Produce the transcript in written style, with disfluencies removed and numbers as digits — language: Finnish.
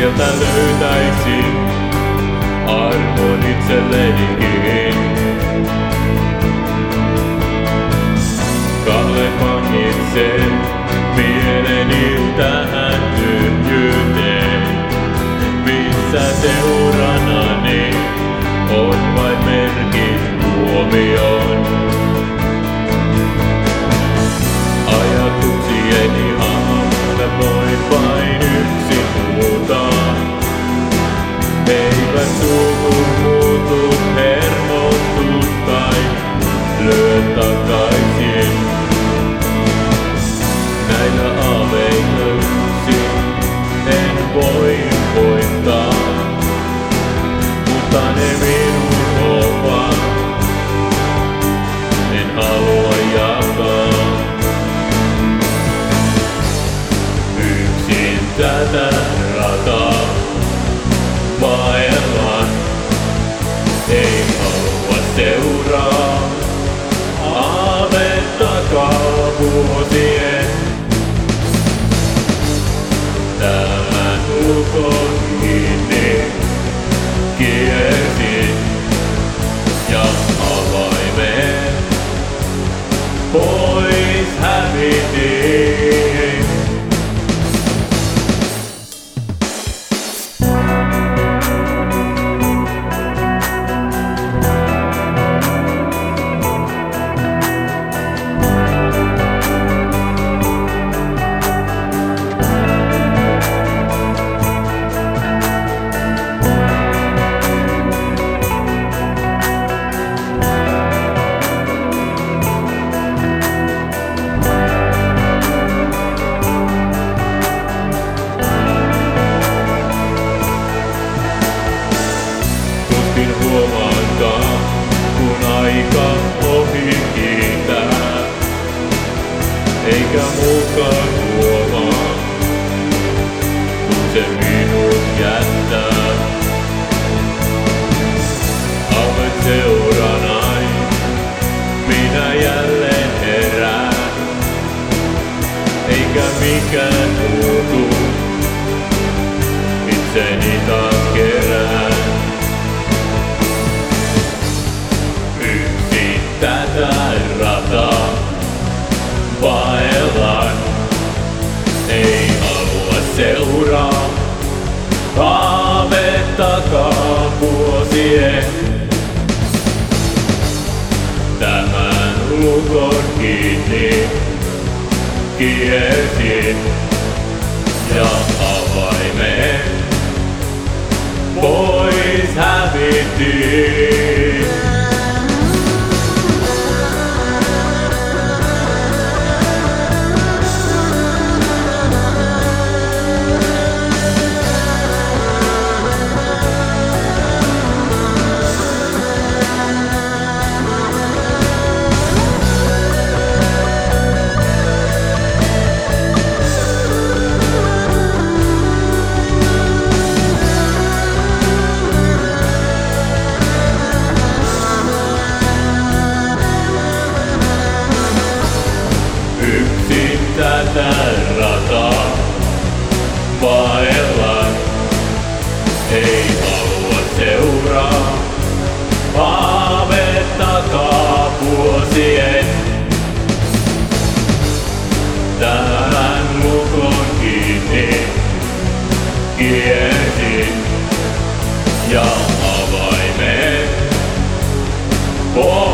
sieltä löytäisin armon itsellenikin. Kalevanin sen mieleni tähän tyhjyyteen, missä seuranani on vain merkit huomioon. Ajatuksieni aamulla voin vain yksin huutaa. Eivät suuhun muutu hermostus tai lyö takaisin. Näillä aaveilla yksin en voi voittaa, mutta ne minun ovat, en halua jakaa. Yksin tätä rataa vaellan, ei halua seuraa aavettakaan vuosien. Tämän lukon kiinni kiersin ja avaimen pois hävitin. Huomaankaan, kun aika ohi kiitää, eikä muukaan huomaa, kun se minut jättää. Aavet seuranai, minä jälleen herään, eikä mikään muutu, itseni taas kerään. Tätä rataa vaellan, ei halua seuraa aavettakaan vuosien. Tämän lukon kiinni kiersin ja avaimen pois hävitin. Tätä rataa vaellan, ei halua seuraa aavettakaan vuosien. Tämän lukon kiinni kiersin ja avaimen pois